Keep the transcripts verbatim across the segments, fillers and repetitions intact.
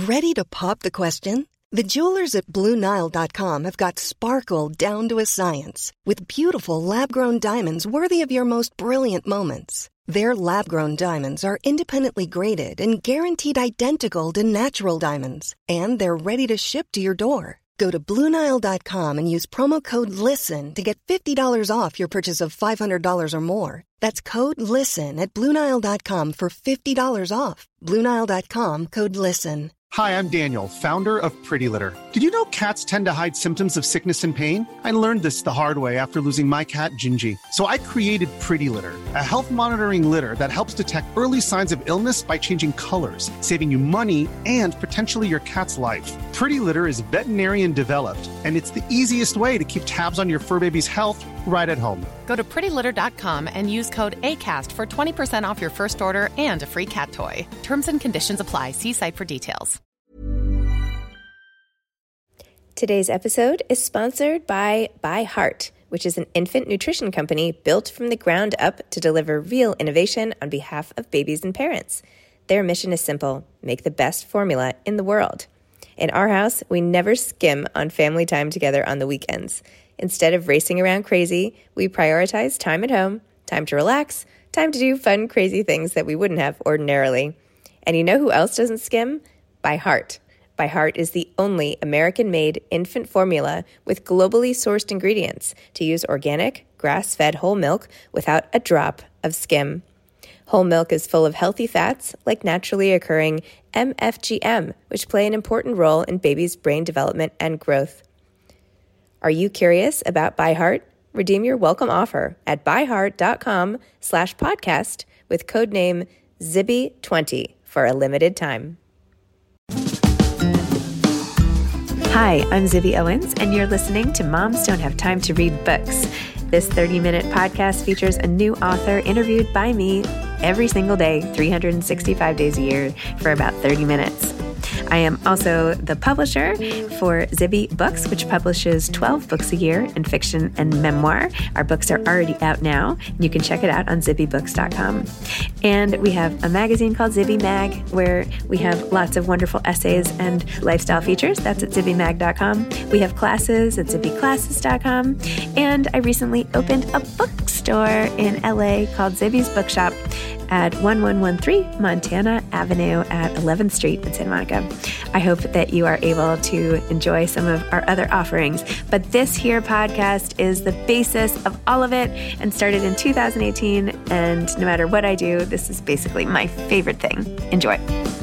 Ready to pop the question? The jewelers at Blue Nile dot com have got sparkle down to a science with beautiful lab-grown diamonds worthy of your most brilliant moments. Their lab-grown diamonds are independently graded and guaranteed identical to natural diamonds, and they're ready to ship to your door. Go to Blue Nile dot com and use promo code LISTEN to get fifty dollars off your purchase of five hundred dollars or more. That's code LISTEN at Blue Nile dot com for fifty dollars off. Blue Nile dot com, code LISTEN. Hi, I'm Daniel, founder of Pretty Litter. Did you know cats tend to hide symptoms of sickness and pain? I learned this the hard way after losing my cat, Gingy. So I created Pretty Litter, a health monitoring litter that helps detect early signs of illness by changing colors, saving you money and potentially your cat's life. Pretty Litter is veterinarian developed, and it's the easiest way to keep tabs on your fur baby's health right at home. Go to pretty litter dot com and use code ACAST for twenty percent off your first order and a free cat toy. Terms and conditions apply. See site for details. Today's episode is sponsored by ByHeart, which is an infant nutrition company built from the ground up to deliver real innovation on behalf of babies and parents. Their mission is simple: make the best formula in the world. In our house, we never skim on family time together on the weekends. Instead of racing around crazy, we prioritize time at home, time to relax, time to do fun, crazy things that we wouldn't have ordinarily. And you know who else doesn't skim? ByHeart. ByHeart is the only American-made infant formula with globally sourced ingredients to use organic, grass-fed whole milk without a drop of skim. Whole milk is full of healthy fats like naturally occurring M F G M, which play an important role in babies' brain development and growth. Are you curious about ByHeart? Redeem your welcome offer at byheart.com slash podcast with codename Zibby twenty for a limited time. Hi, I'm Zibby Owens, and you're listening to Moms Don't Have Time to Read Books. This thirty-minute podcast features a new author interviewed by me every single day, three hundred sixty-five days a year, for about thirty minutes. I am also the publisher for Zibby Books, which publishes twelve books a year in fiction and memoir. Our books are already out now. You can check it out on zibby books dot com. And we have a magazine called Zibby Mag, where we have lots of wonderful essays and lifestyle features. That's at zibby mag dot com. We have classes at zibby classes dot com. And I recently opened a bookstore in L A called Zibby's Bookshop at one one one three Montana Avenue at eleventh Street in Santa Monica. I hope that you are able to enjoy some of our other offerings. But this here podcast is the basis of all of it and started in two thousand eighteen. And no matter what I do, this is basically my favorite thing. Enjoy.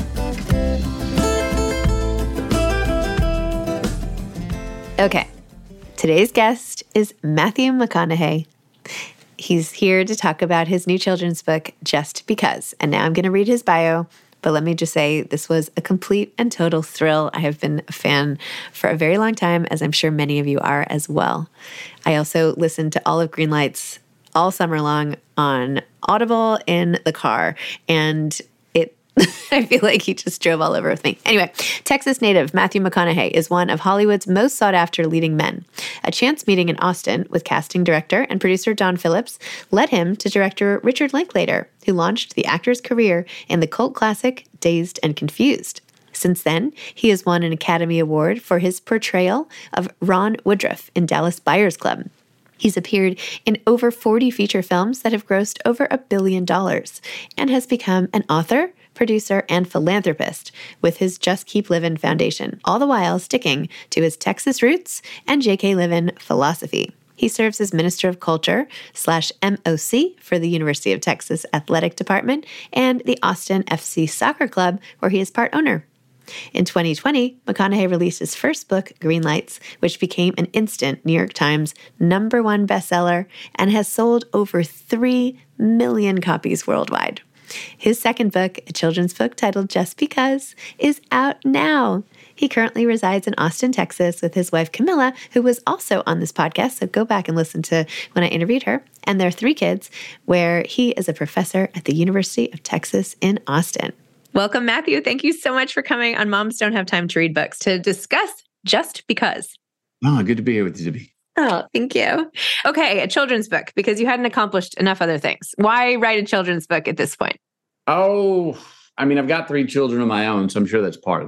Okay. Today's guest is Matthew McConaughey. He's here to talk about his new children's book, Just Because. And now I'm going to read his bio. But let me just say, this was a complete and total thrill. I have been a fan for a very long time, as I'm sure many of you are as well. I also listened to all of Greenlight's all summer long on Audible in the car. And it I feel like he just drove all over with me. Anyway, Texas native Matthew McConaughey is one of Hollywood's most sought-after leading men. A chance meeting in Austin with casting director and producer Don Phillips led him to director Richard Linklater, who launched the actor's career in the cult classic Dazed and Confused. Since then, he has won an Academy Award for his portrayal of Ron Woodruff in Dallas Buyers Club. He's appeared in over forty feature films that have grossed over a billion dollars and has become an author, producer, and philanthropist with his Just Keep Livin' Foundation, all the while sticking to his Texas roots and J K. Livin' philosophy. He serves as Minister of Culture slash M O C for the University of Texas Athletic Department and the Austin F C Soccer Club, where he is part owner. In twenty twenty, McConaughey released his first book, Greenlights, which became an instant New York Times number one bestseller and has sold over three million copies worldwide. His second book, a children's book titled Just Because, is out now. He currently resides in Austin, Texas with his wife, Camilla, who was also on this podcast, so go back and listen to when I interviewed her, and their three kids, where he is a professor at the University of Texas in Austin. Welcome, Matthew. Thank you so much for coming on Moms Don't Have Time to Read Books to discuss Just Because. Oh, good to be here with you, Zibby. Oh, thank you. Okay, a children's book, because you hadn't accomplished enough other things. Why write a children's book at this point? Oh, I mean, I've got three children of my own, so I'm sure that's part of it.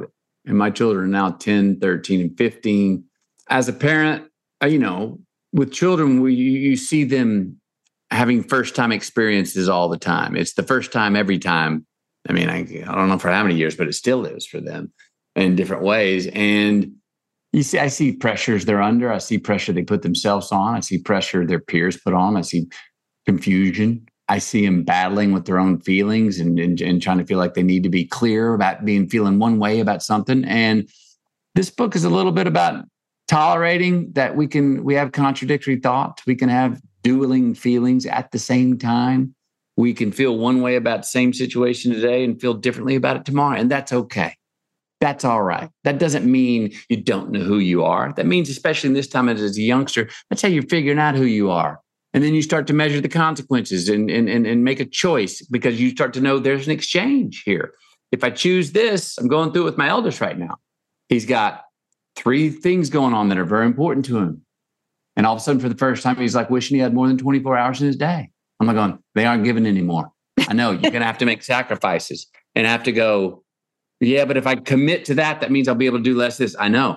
And my children are now ten, thirteen, and fifteen. As a parent, you know, with children, we, you see them having first-time experiences all the time. It's the first time every time. I mean, I, I don't know for how many years, but it still is for them in different ways. And you see, I see pressures they're under. I see pressure they put themselves on. I see pressure their peers put on. I see confusion. I see them battling with their own feelings and, and, and trying to feel like they need to be clear about being feeling one way about something. And this book is a little bit about tolerating that we can, we have contradictory thoughts. We can have dueling feelings at the same time. We can feel one way about the same situation today and feel differently about it tomorrow. And that's okay. That's all right. That doesn't mean you don't know who you are. That means, especially in this time as a youngster, that's how you're figuring out who you are. And then you start to measure the consequences and, and, and, and make a choice because you start to know there's an exchange here. If I choose this, I'm going through it with my eldest right now. He's got three things going on that are very important to him. And all of a sudden, for the first time, he's like wishing he had more than twenty-four hours in his day. I'm like going, they aren't given anymore. I know you're going to have to make sacrifices and have to go, yeah, but if I commit to that, that means I'll be able to do less of this. I know.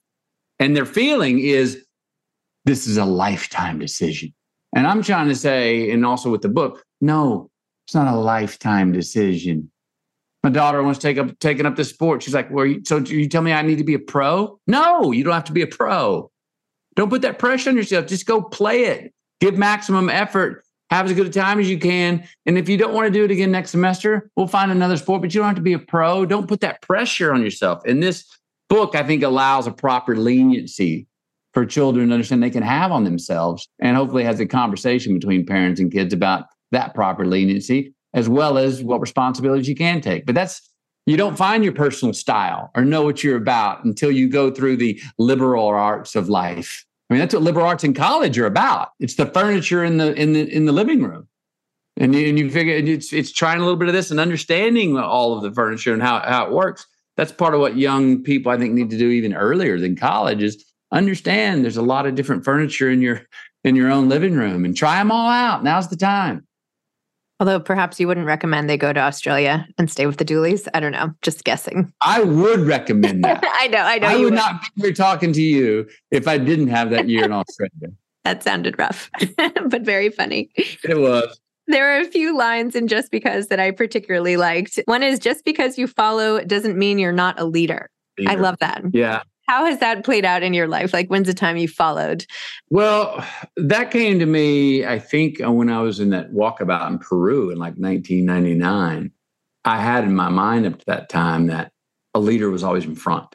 And their feeling is this is a lifetime decision. And I'm trying to say, and also with the book, no, it's not a lifetime decision. My daughter wants to take up taking up the sport. She's like, well, so you tell me I need to be a pro? No, you don't have to be a pro. Don't put that pressure on yourself. Just go play it. Give maximum effort. Have as good a time as you can. And if you don't want to do it again next semester, we'll find another sport, but you don't have to be a pro. Don't put that pressure on yourself. And this book, I think, allows a proper leniency for children to understand they can have on themselves, and hopefully has a conversation between parents and kids about that proper leniency, as well as what responsibilities you can take. But that's, you don't find your personal style or know what you're about until you go through the liberal arts of life. I mean, that's what liberal arts in college are about. It's the furniture in the in the in the living room, and you, and you figure it's it's trying a little bit of this and understanding all of the furniture and how how it works. That's part of what young people, I think, need to do even earlier than college is understand. There's a lot of different furniture in your in your own living room, and try them all out. Now's the time. Although perhaps you wouldn't recommend they go to Australia and stay with the Dooleys. I don't know. Just guessing. I would recommend that. I know. I know. I you would, would not be here talking to you if I didn't have that year in Australia. That sounded rough, but very funny. It was. There are a few lines in Just Because that I particularly liked. One is, just because you follow doesn't mean you're not a leader. leader. I love that. Yeah. How has that played out in your life? Like, when's the time you followed? Well, that came to me, I think, when I was in that walkabout in Peru in like nineteen ninety-nine. I had in my mind up to that time that a leader was always in front.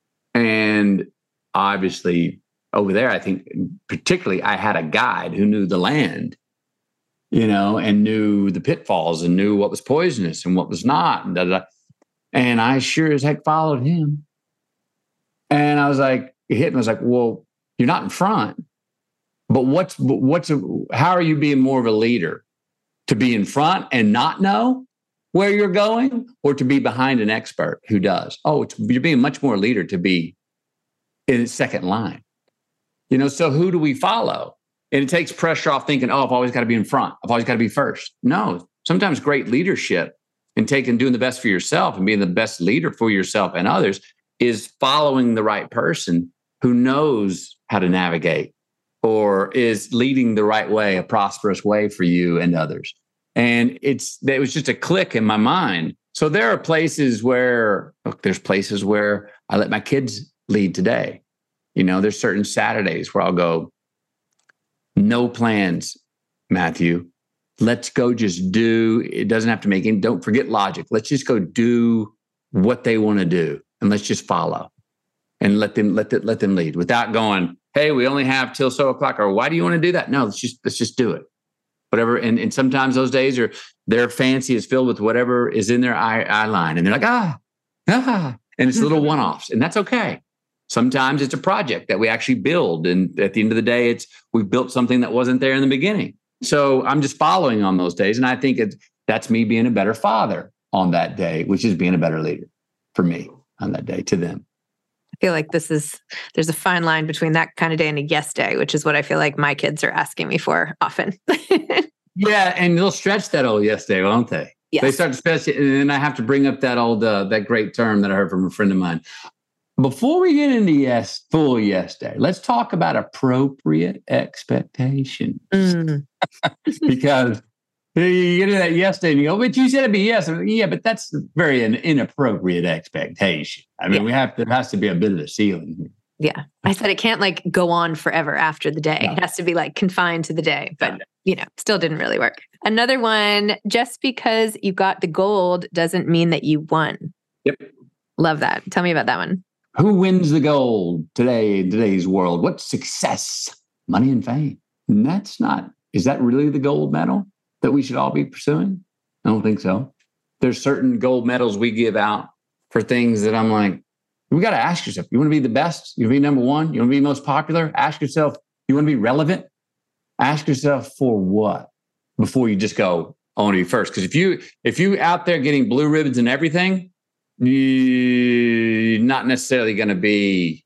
And obviously over there, I think particularly I had a guide who knew the land, you know, and knew the pitfalls and knew what was poisonous and what was not. And, da, da, da. And I sure as heck followed him. And I was like, it hit me. I was like, well, you're not in front, but what's, what's, a, how are you being more of a leader? To be in front and not know where you're going, or to be behind an expert who does? Oh, it's, you're being much more a leader to be in the second line, you know? So who do we follow? And it takes pressure off thinking, oh, I've always got to be in front. I've always got to be first. No, sometimes great leadership and taking, doing the best for yourself and being the best leader for yourself and others is following the right person who knows how to navigate or is leading the right way, a prosperous way for you and others. And it's, it was just a click in my mind. So there are places where, look, there's places where I let my kids lead today. You know, there's certain Saturdays where I'll go, no plans, Matthew. Let's go just do, it doesn't have to make any, don't forget logic. Let's just go do what they want to do. And let's just follow and let them let them, let them lead without going, hey, we only have till so o'clock, or why do you want to do that? No, let's just let's just do it. Whatever. And, and sometimes those days are their fancy is filled with whatever is in their eye, eye line. And they're like, ah, ah, and it's little one-offs. And that's okay. Sometimes it's a project that we actually build. And at the end of the day, it's we've built something that wasn't there in the beginning. So I'm just following on those days. And I think it's, that's me being a better father on that day, which is being a better leader for me on that day to them. I feel like this is, there's a fine line between that kind of day and a yes day, which is what I feel like my kids are asking me for often. Yeah. And they'll stretch that old yes day, won't they? Yes. They start to specialize, and then I have to bring up that old, uh, that great term that I heard from a friend of mine. Before we get into yes, full yes day, let's talk about appropriate expectations. Mm. Because you get to that yes day and you go, but you said it'd be yes. Yeah, but that's very an inappropriate expectation. I mean, yeah. we have to, there has to be a bit of a ceiling here. Yeah. I said it can't like go on forever after the day. No. It has to be like confined to the day, but no. you know, still didn't really work. Another one, just because you got the gold doesn't mean that you won. Yep. Love that. Tell me about that one. Who wins the gold today in today's world? What's success? Money and fame. And that's not, is that really the gold medal that we should all be pursuing? I don't think so. There's certain gold medals we give out for things that I'm like, we got to ask yourself, you want to be the best? You want to be number one? You want to be most popular? Ask yourself, you want to be relevant? Ask yourself for what before you just go, I want to be first. Because if you, if you out there getting blue ribbons and everything, you're not necessarily going to be,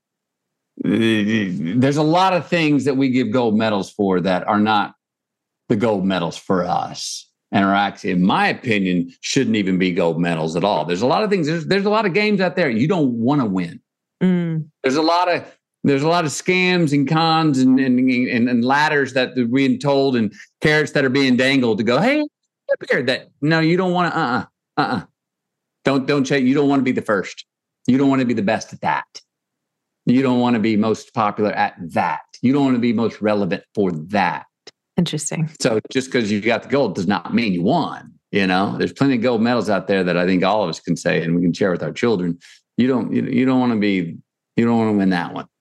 there's a lot of things that we give gold medals for that are not the gold medals for us. And are actually, in my opinion, shouldn't even be gold medals at all. There's a lot of things. There's, there's a lot of games out there you don't want to win. Mm. There's a lot of there's a lot of scams and cons and and, and and ladders that are being told and carrots that are being dangled to go, hey, up here. That no, you don't want to. Uh uh-uh, uh uh. Don't don't check. You don't want to be the first. You don't want to be the best at that. You don't want to be most popular at that. You don't want to be most relevant for that. Interesting. So just because you got the gold does not mean you won. You know, there's plenty of gold medals out there that I think all of us can say and we can share with our children. You don't, you, you don't want to be, you don't want to win that one.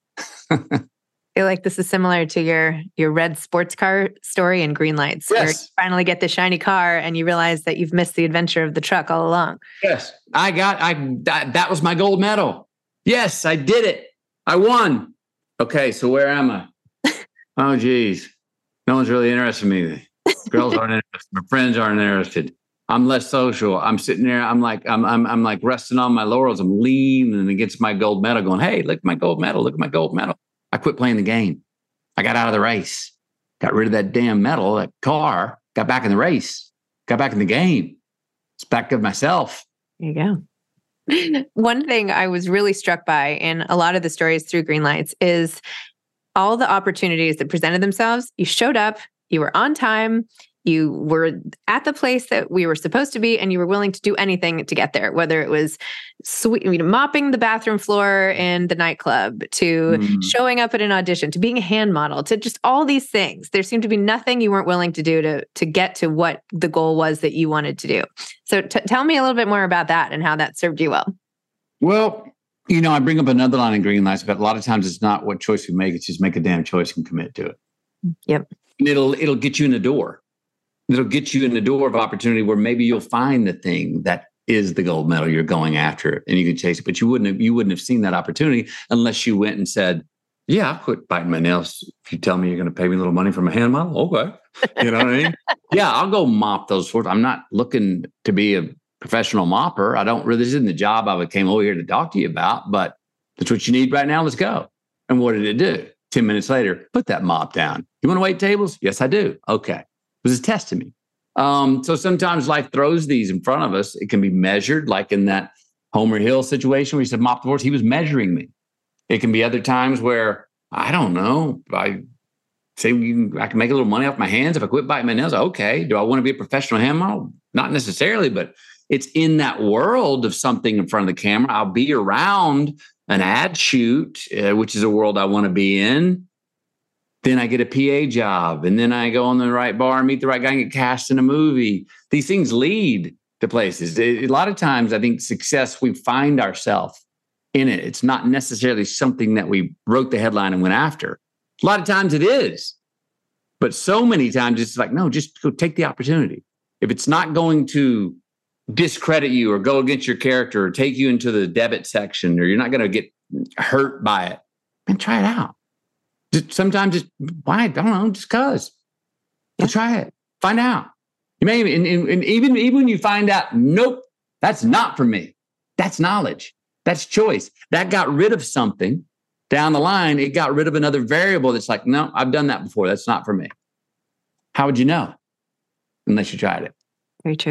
I feel like this is similar to your your red sports car story in Green Lights. Yes. Where you finally get the shiny car and you realize that you've missed the adventure of the truck all along. Yes, I got, I that, that was my gold medal. Yes, I did it. I won. Okay, so where am I? Oh, geez. No one's really interested in me. Girls aren't interested. My friends aren't interested. I'm less social. I'm sitting there. I'm like, I'm, I'm, I'm like resting on my laurels. I'm leaning against my gold medal, going, "Hey, look at my gold medal. Look at my gold medal." I quit playing the game. I got out of the race. Got rid of that damn medal, that car. Got back in the race. Got back in the game. It's back to myself. There you go. One thing I was really struck by in a lot of the stories through Green Lights is all the opportunities that presented themselves. You showed up, you were on time, you were at the place that we were supposed to be, and you were willing to do anything to get there, whether it was sweet, you know, mopping the bathroom floor in the nightclub, to mm. showing up at an audition, to being a hand model, to just all these things. There seemed to be nothing you weren't willing to do to, to get to what the goal was that you wanted to do. So t- tell me a little bit more about that and how that served you well. Well, you know, I bring up another line in Green Lights, but a lot of times it's not what choice we make. It's just make a damn choice and commit to it. Yep. And it'll, it'll get you in the door. It'll get you in the door of opportunity where maybe you'll find the thing that is the gold medal you're going after and you can chase it. But you wouldn't have, you wouldn't have seen that opportunity unless you went and said, yeah, I'll quit biting my nails if you tell me you're going to pay me a little money for my hand model. Okay. You know what I mean? Yeah, I'll go mop those floors. I'm not looking to be a professional mopper. I don't really, this isn't the job I came over here to talk to you about, but that's what you need right now. Let's go. And what did it do? ten minutes later, put that mop down. You want to wait tables? Yes, I do. Okay. It was a test to me. Um, so sometimes life throws these in front of us. It can be measured, like in that Homer Hill situation where he said, mop the floors. He was measuring me. It can be other times where, I don't know, I say you can, I can make a little money off my hands if I quit biting my nails. Okay. Do I want to be a professional hand model? Not necessarily, but it's in that world of something in front of the camera. I'll be around an ad shoot, uh, which is a world I want to be in. Then I get a P A job, and then I go on the right bar and meet the right guy and get cast in a movie. These things lead to places. A lot of times, I think success, we find ourselves in it. It's not necessarily something that we wrote the headline and went after. A lot of times it is. But so many times it's like, no, just go take the opportunity. If it's not going to discredit you or go against your character or take you into the debit section, or you're not going to get hurt by it, then try it out. Just sometimes just why? I don't know, just cause. Yeah. Try it. Find out. You may and, and, and even, even when you find out, nope, that's not for me. That's knowledge. That's choice. That got rid of something down the line. It got rid of another variable that's like, no, I've done that before. That's not for me. How would you know? Unless you tried it. Very true.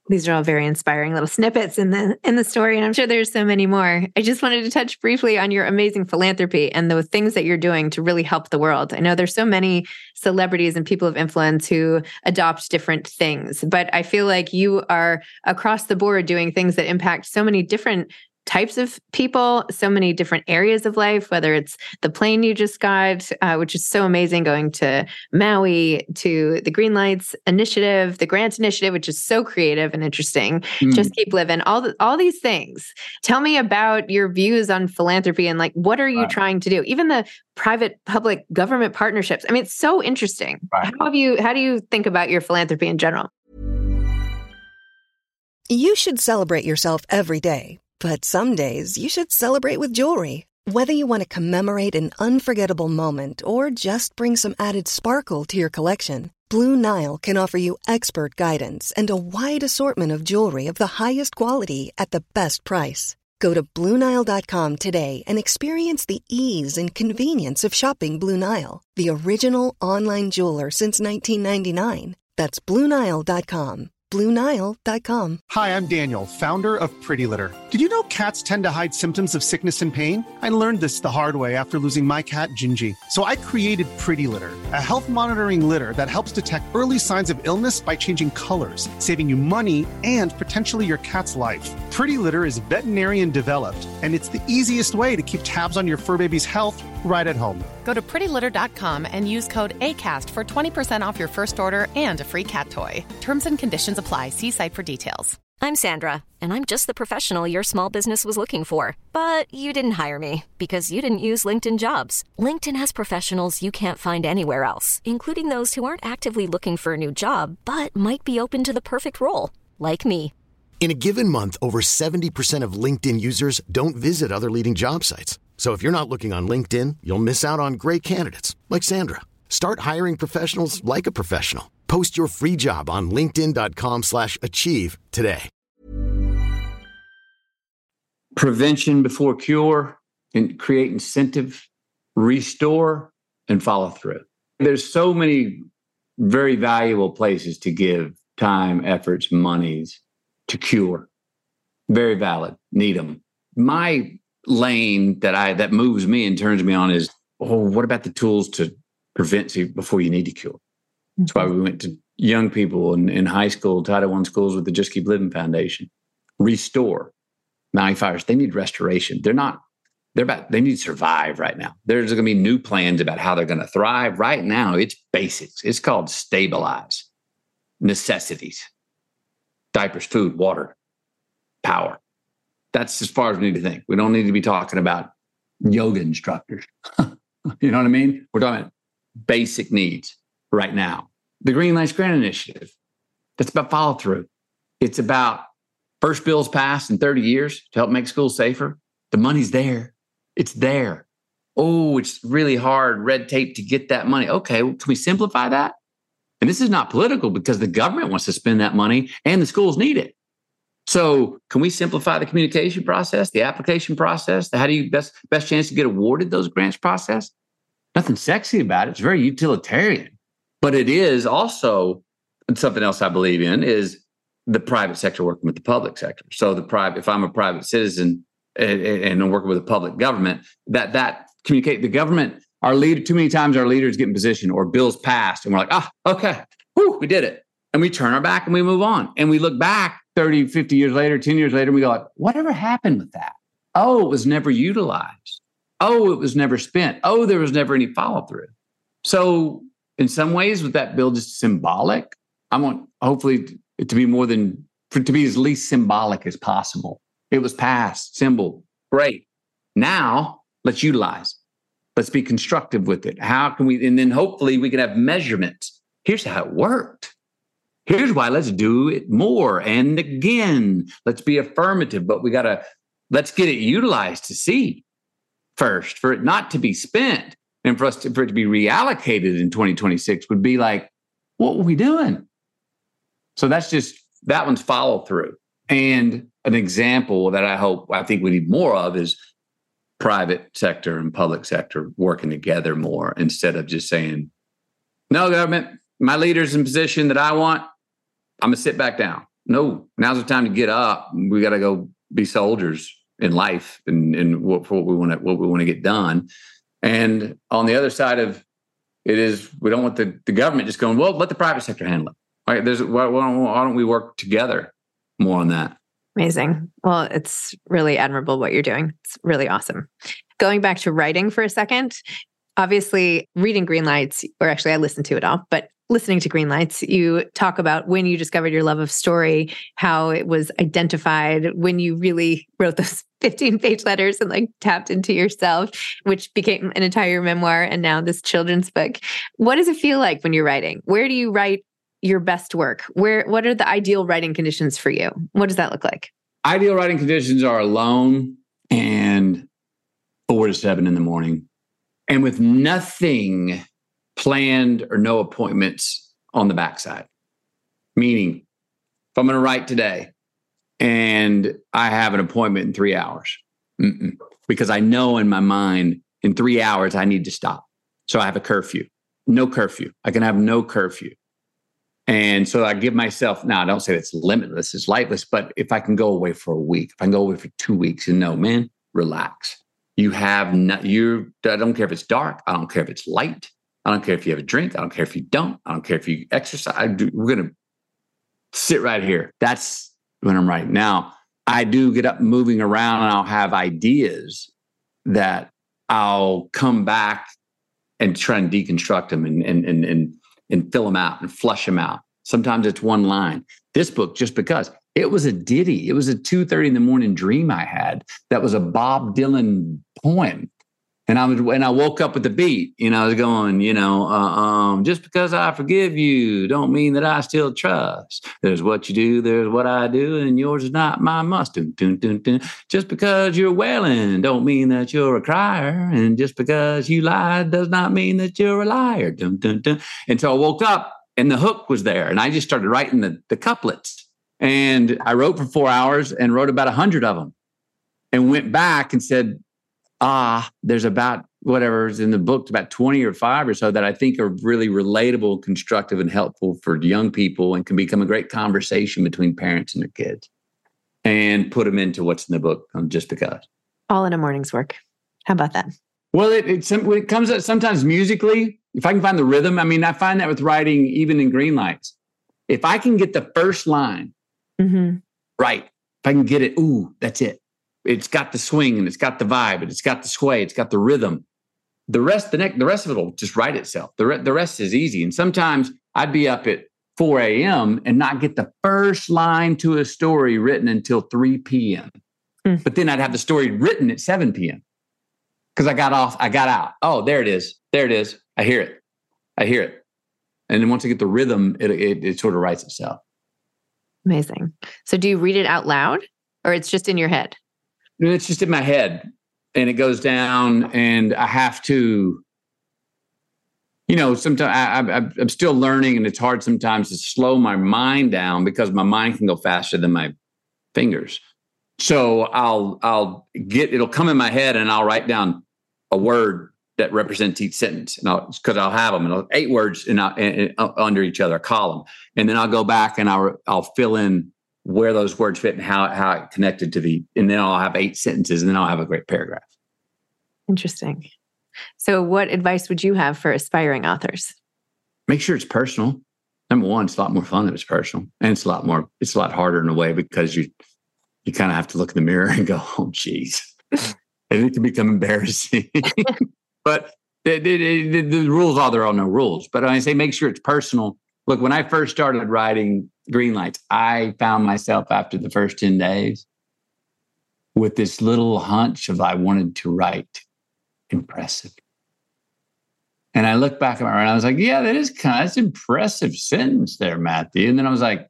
These are all very inspiring little snippets in the in the story, and I'm sure there's so many more. I just wanted to touch briefly on your amazing philanthropy and the things that you're doing to really help the world. I know there's so many celebrities and people of influence who adopt different things, but I feel like you are across the board doing things that impact so many different types of people, so many different areas of life, whether it's the plane you just got, uh, which is so amazing, going to Maui, to the Green Lights Initiative, the Grant Initiative, which is so creative and interesting. Mm. Just Keep Living, all the, all these things. Tell me about your views on philanthropy and like, what are you right. trying to do? Even the private public government partnerships. I mean, it's so interesting. Right. How have you, how do you think about your philanthropy in general? You should celebrate yourself every day. But some days, you should celebrate with jewelry. Whether you want to commemorate an unforgettable moment or just bring some added sparkle to your collection, Blue Nile can offer you expert guidance and a wide assortment of jewelry of the highest quality at the best price. Go to Blue Nile dot com today and experience the ease and convenience of shopping Blue Nile, the original online jeweler since nineteen ninety-nine. That's Blue Nile dot com. Blue Nile dot com. Hi, I'm Daniel, founder of Pretty Litter. Did you know cats tend to hide symptoms of sickness and pain? I learned this the hard way after losing my cat, Gingy. So I created Pretty Litter, a health monitoring litter that helps detect early signs of illness by changing colors, saving you money and potentially your cat's life. Pretty Litter is veterinarian developed, and it's the easiest way to keep tabs on your fur baby's health right at home. Go to pretty litter dot com and use code ACAST for twenty percent off your first order and a free cat toy. Terms and conditions apply. See site for details. I'm Sandra, and I'm just the professional your small business was looking for. But you didn't hire me because you didn't use LinkedIn Jobs. LinkedIn has professionals you can't find anywhere else, including those who aren't actively looking for a new job, but might be open to the perfect role, like me. In a given month, over seventy percent of LinkedIn users don't visit other leading job sites. So if you're not looking on LinkedIn, you'll miss out on great candidates like Sandra. Start hiring professionals like a professional. Post your free job on linkedin dot com slash achieve today. Prevention before cure, and create incentive, restore, and follow through. There's so many very valuable places to give time, efforts, monies to cure. Very valid. Need them. My lane that I that moves me and turns me on is, oh, what about the tools to prevent before you need to cure? That's why we went to young people in, in high school, Title One schools with the Just Keep Living Foundation. Restore. Maui fires, they need restoration. They're not, they're about, they need to survive right now. There's going to be new plans about how they're going to thrive. Right now, it's basics. It's called stabilize. Necessities. Diapers, food, water, power. That's as far as we need to think. We don't need to be talking about yoga instructors. You know what I mean? We're talking about basic needs right now. The Green Lights Grant Initiative, that's about follow through. It's about first bills passed in thirty years to help make schools safer. The money's there. It's there. Oh, it's really hard, red tape to get that money. Okay, well, can we simplify that? And this is not political because the government wants to spend that money and the schools need it. So can we simplify the communication process, the application process, the how do you best best chance to get awarded those grants process? Nothing sexy about it. It's very utilitarian. But it is also, and something else I believe in, is the private sector working with the public sector. So the private, if I'm a private citizen and, and I'm working with a public government, that that communicate the government, our leader, too many times our leaders get in position or bills passed and we're like, ah, okay, whew, we did it. And we turn our back and we move on. And we look back thirty, fifty years later, ten years later, and we go like, whatever happened with that? Oh, it was never utilized. Oh, it was never spent. Oh, there was never any follow through. So in some ways, with that bill just symbolic, I want hopefully it to be more than, for it to be as least symbolic as possible. It was passed, symbol, great. Now let's utilize. Let's be constructive with it. How can we, and then hopefully we can have measurements. Here's how it worked. Here's why let's do it more. And again, let's be affirmative, but we got to, let's get it utilized to see first, for it not to be spent and for us to, for it to be reallocated in twenty twenty-six would be like, what were we doing? So that's just, that one's follow through. And an example that I hope, I think we need more of is private sector and public sector working together more instead of just saying, no, government, my leader's in position that I want, I'm going to sit back down. no, now's the time to get up. We got to go be soldiers in life and, and what, for what we want to, what we want to get done. And on the other side of it is, we don't want the, the government just going, well, let the private sector handle it. Right? There's, why, why, don't, why don't we work together more on that? Amazing. Well, it's really admirable what you're doing. It's really awesome. Going back to writing for a second, obviously reading Greenlights, or actually I listened to it all, but listening to Greenlights, you talk about when you discovered your love of story, how it was identified when you really wrote those fifteen page letters and like tapped into yourself, which became an entire memoir and now this children's book. What does it feel like when you're writing? Where do you write your best work? Where, what are the ideal writing conditions for you? What does that look like? Ideal writing conditions are alone and four to seven in the morning, and with nothing planned or no appointments on the backside. Meaning, if I'm going to write today and I have an appointment in three hours, mm-mm, because I know in my mind in three hours I need to stop. So I have a curfew. No curfew. I can have no curfew. And so I give myself, now I don't say it's limitless, it's lightless, but if I can go away for a week, if I can go away for two weeks and no, man, relax. You have not, you, I don't care if it's dark. I don't care if it's light. I don't care if you have a drink. I don't care if you don't. I don't care if you exercise. I do, we're going to sit right here. That's when I'm writing. Now, I do get up moving around and I'll have ideas that I'll come back and try and deconstruct them and, and, and, and, and fill them out and flush them out. Sometimes it's one line. This book, just because it was a ditty, it was a two thirty in the morning dream I had that was a Bob Dylan poem. And I was, and I woke up with the beat, you know, I was going, you know, uh, um, just because I forgive you don't mean that I still trust. There's what you do, there's what I do, and yours is not my must. Dun, dun, dun, dun. Just because you're wailing don't mean that you're a crier. And just because you lied does not mean that you're a liar. Dun, dun, dun. And so I woke up and the hook was there. And I just started writing the, the couplets. And I wrote for four hours and wrote about a hundred of them and went back and said, ah, there's about whatever's in the book, about twenty or five or so that I think are really relatable, constructive, and helpful for young people and can become a great conversation between parents and their kids, and put them into what's in the book just because. All in a morning's work. How about that? Well, it, it, when it comes out sometimes musically, if I can find the rhythm, I mean, I find that with writing, even in Greenlights, if I can get the first line mm-hmm. right, if I can get it, ooh, that's it. It's got the swing and it's got the vibe and it's got the sway, it's got the rhythm. The rest, the next, the rest of it will just write itself. The, re- the rest is easy. And sometimes I'd be up at four a.m. and not get the first line to a story written until three p.m. Mm. But then I'd have the story written at seven p.m. because I got off, I got out. Oh, there it is. There it is. I hear it. I hear it. And then once I get the rhythm, it, it, it sort of writes itself. Amazing. So do you read it out loud or it's just in your head? It's just in my head and it goes down and I have to, you know, sometimes I, I, I'm still learning and it's hard sometimes to slow my mind down because my mind can go faster than my fingers. So I'll, I'll get, it'll come in my head and I'll write down a word that represents each sentence. And I'll, cause I'll have them and I'll, eight words in, in, in, under each other, a column. And then I'll go back and I'll, I'll fill in where those words fit and how, how it connected to the, and then I'll have eight sentences and then I'll have a great paragraph. Interesting. So what advice would you have for aspiring authors? Make sure it's personal. Number one, it's a lot more fun if it's personal. And it's a lot more, it's a lot harder in a way because you, you kind of have to look in the mirror and go, oh, geez. And it can become embarrassing. But the, the, the, the rules are there are no rules. But when I say make sure it's personal, look, when I first started writing Greenlights, I found myself after the first ten days with this little hunch of I wanted to write impressive. And I looked back at my, and I was like, yeah, that is kind of, that's an impressive sentence there, Matthew. And then I was like,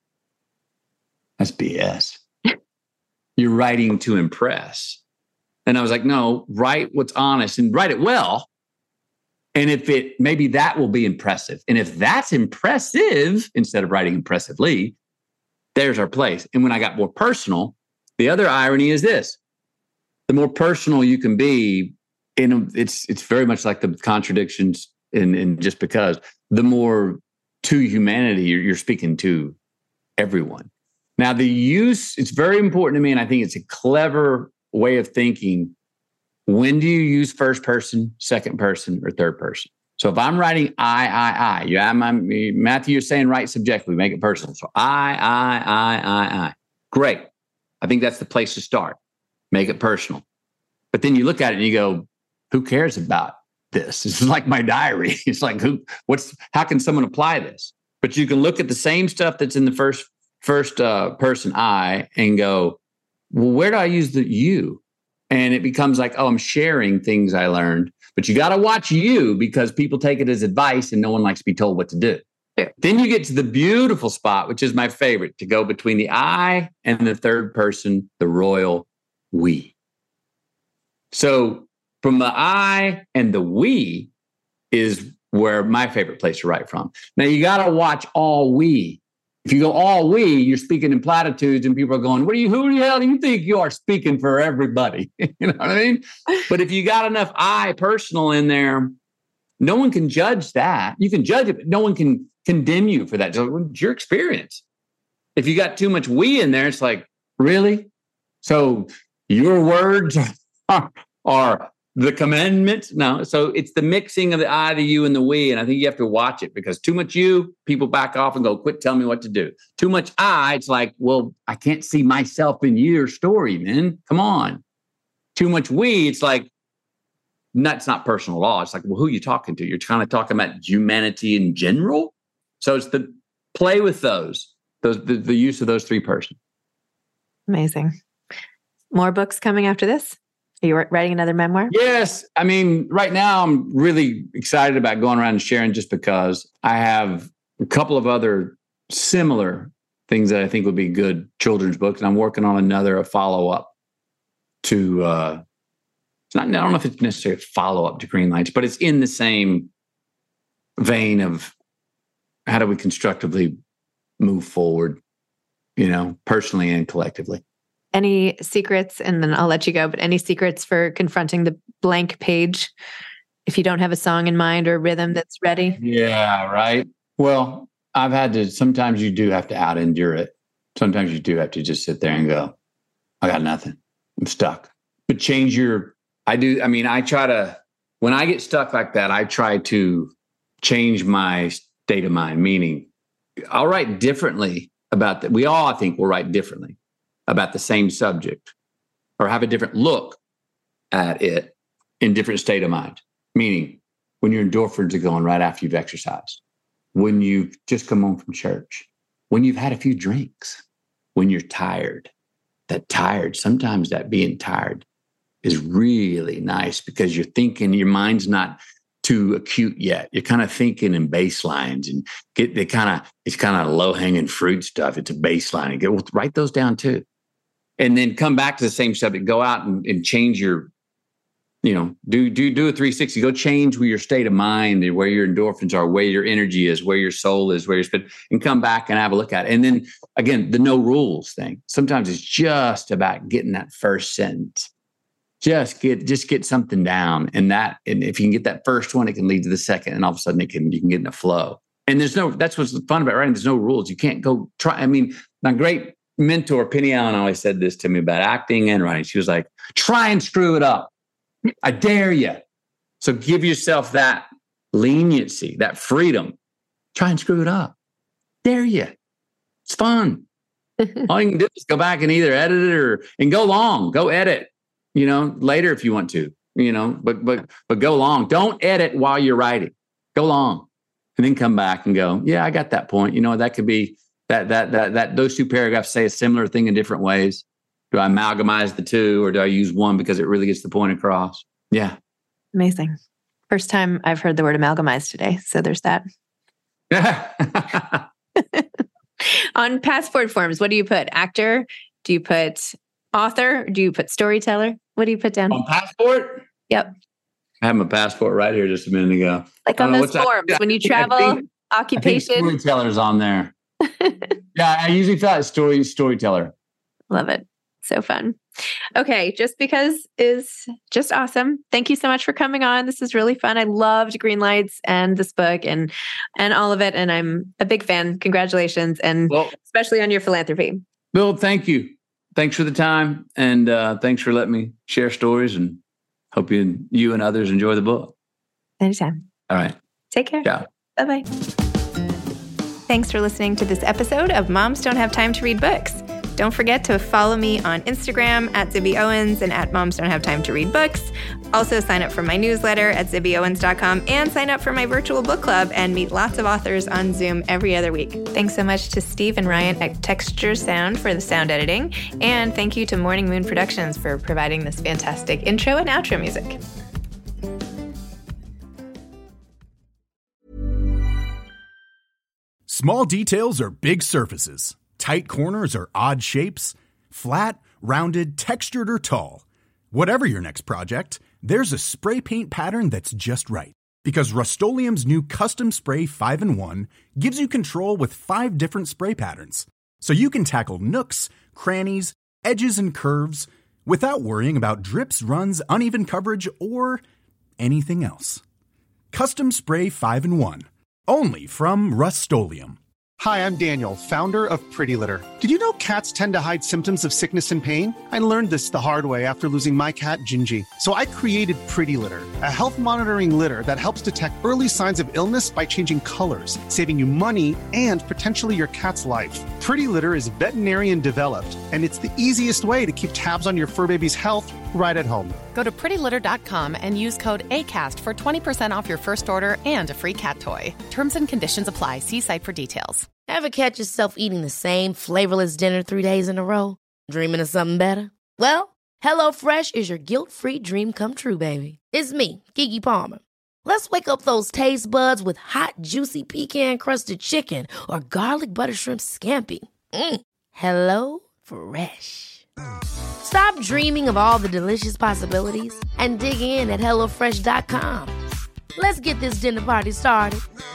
that's B S. You're writing to impress. And I was like, no, write what's honest and write it well. And if it, maybe that will be impressive. And if that's impressive, instead of writing impressively, there's our place. And when I got more personal, the other irony is this: the more personal you can be, in it's it's very much like the contradictions in, in just because, the more to humanity you're, you're speaking to everyone. Now, the use, it's very important to me, and I think it's a clever way of thinking. When do you use first person, second person, or third person? So if I'm writing I, I, I, yeah, I'm, I'm, Matthew, you're saying write subjectively, make it personal. So I, I, I, I, I. Great. I think that's the place to start. Make it personal. But then you look at it and you go, who cares about this? This is like my diary. It's like, who, what's, how can someone apply this? But you can look at the same stuff that's in the first first uh, person I and go, well, where do I use the you? And it becomes like, oh, I'm sharing things I learned. But you got to watch you, because people take it as advice and no one likes to be told what to do. Yeah. Then you get to the beautiful spot, which is my favorite, to go between the I and the third person, the royal we. So from the I and the we is where my favorite place to write from. Now you got to watch all we. If you go all we, you're speaking in platitudes and people are going, what do you, who the hell do you think you are speaking for everybody? You know what I mean? But if you got enough I personal in there, no one can judge that. You can judge it, but no one can condemn you for that. So it's your experience. If you got too much we in there, it's like, really? So your words are, are the commandment? No. So it's the mixing of the I, the you, and the we. And I think you have to watch it, because too much you, people back off and go, quit telling me what to do. Too much I, it's like, well, I can't see myself in your story, man. Come on. Too much we, it's like, that's not personal law. It's like, well, who are you talking to? You're kind of talking about humanity in general. So it's the play with those, those the, the use of those three persons. Amazing. More books coming after this? Are you writing another memoir? Yes. I mean, right now I'm really excited about going around and sharing, just because I have a couple of other similar things that I think would be good children's books. And I'm working on another, a follow-up to, uh, it's not, I don't know if it's necessarily a follow-up to Green Lights, but it's in the same vein of how do we constructively move forward, you know, personally and collectively. Any secrets, and then I'll let you go, but any secrets for confronting the blank page if you don't have a song in mind or rhythm that's ready? Yeah, right. Well, I've had to, sometimes you do have to out endure it. Sometimes you do have to just sit there and go, I got nothing. I'm stuck. But change your, I do, I mean, I try to, when I get stuck like that, I try to change my state of mind, meaning I'll write differently about that. We all, I think, will write differently about the same subject, or have a different look at it in different state of mind. Meaning, when your endorphins are going right after you've exercised, when you've just come home from church, when you've had a few drinks, when you're tired. That tired, sometimes that being tired is really nice, because you're thinking, your mind's not too acute yet. You're kind of thinking in baselines, and get the kind of, it's kind of low hanging fruit stuff. It's a baseline. And get, well, write those down too. And then come back to the same subject, go out and, and change your, you know, do, do, do a three sixty, go change where your state of mind and where your endorphins are, where your energy is, where your soul is, where you're spent, and come back and have a look at it. And then again, the no rules thing. Sometimes it's just about getting that first sentence. Just get, just get something down. And that, and if you can get that first one, it can lead to the second. And all of a sudden it can, you can get in a flow. And there's no, that's what's fun about writing. There's no rules. You can't go try. I mean, my great mentor, Penny Allen, always said this to me about acting and writing. She was like, try and screw it up. I dare you. So give yourself that leniency, that freedom. Try and screw it up. Dare you. It's fun. All you can do is go back and either edit it or, and go long, go edit, you know, later if you want to, you know, but, but, but go long. Don't edit while you're writing. Go long. And then come back and go, yeah, I got that point. You know, that could be that, that, that, that, those two paragraphs say a similar thing in different ways. Do I amalgamize the two, or do I use one because it really gets the point across? Yeah. Amazing. First time I've heard the word amalgamize today. So there's that. On passport forms, what do you put? Actor? Do you put author? Do you put storyteller? What do you put down? On passport? Yep. I have my passport right here just a minute ago. Like on those forms, when you travel, I think, occupation. I think storyteller's on there. Yeah, I usually fill out story storyteller. Love it. So fun. Okay, Just Because is just awesome. Thank you so much for coming on. This is really fun. I loved Green Lights and this book and and all of it. And I'm a big fan. Congratulations. And well, especially on your philanthropy. Bill, thank you. Thanks for the time. And uh, thanks for letting me share stories, and hope you, you and others enjoy the book. Anytime. All right. Take care. Ciao. Bye-bye. Thanks for listening to this episode of Moms Don't Have Time to Read Books. Don't forget to follow me on Instagram at Zibby Owens and at Moms Don't Have Time to Read Books. Also sign up for my newsletter at zibby owens dot com and sign up for my virtual book club and meet lots of authors on Zoom every other week. Thanks so much to Steve and Ryan at Texture Sound for the sound editing. And thank you to Morning Moon Productions for providing this fantastic intro and outro music. Small details are big surfaces. Tight corners are odd shapes. Flat, rounded, textured, or tall. Whatever your next project, there's a spray paint pattern that's just right. Because Rust-Oleum's new Custom Spray five in one gives you control with five different spray patterns. So you can tackle nooks, crannies, edges, and curves without worrying about drips, runs, uneven coverage, or anything else. Custom Spray five in one. Only from Rust-Oleum. Hi, I'm Daniel, founder of Pretty Litter. Did you know cats tend to hide symptoms of sickness and pain? I learned this the hard way after losing my cat, Gingy. So I created Pretty Litter, a health monitoring litter that helps detect early signs of illness by changing colors, saving you money and potentially your cat's life. Pretty Litter is veterinarian developed, and it's the easiest way to keep tabs on your fur baby's health right at home. Go to pretty litter dot com and use code ACAST for twenty percent off your first order and a free cat toy. Terms and conditions apply. See site for details. Ever catch yourself eating the same flavorless dinner three days in a row? Dreaming of something better? Well, HelloFresh is your guilt-free dream come true, baby. It's me, Keke Palmer. Let's wake up those taste buds with hot, juicy pecan-crusted chicken or garlic butter shrimp scampi. Mm. Hello Fresh. Stop dreaming of all the delicious possibilities and dig in at hello fresh dot com. Let's get this dinner party started.